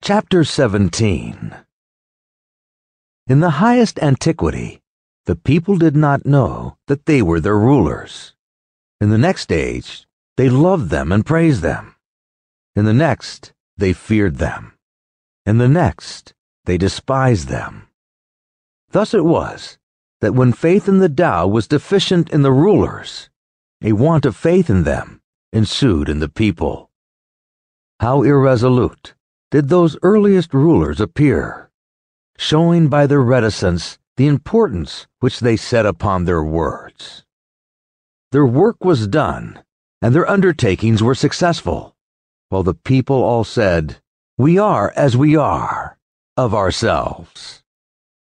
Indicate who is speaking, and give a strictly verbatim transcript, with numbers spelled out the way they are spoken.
Speaker 1: Chapter seventeen. In the highest antiquity, the people did not know that they were their rulers. In the next age, they loved them and praised them. In the next, they feared them. In the next, they despised them. Thus it was that when faith in the Tao was deficient in the rulers, a want of faith in them ensued in the people. How irresolute did those earliest rulers appear, showing by their reticence the importance which they set upon their words. Their work was done, and their undertakings were successful, while the people all said, "We are as we are, of ourselves."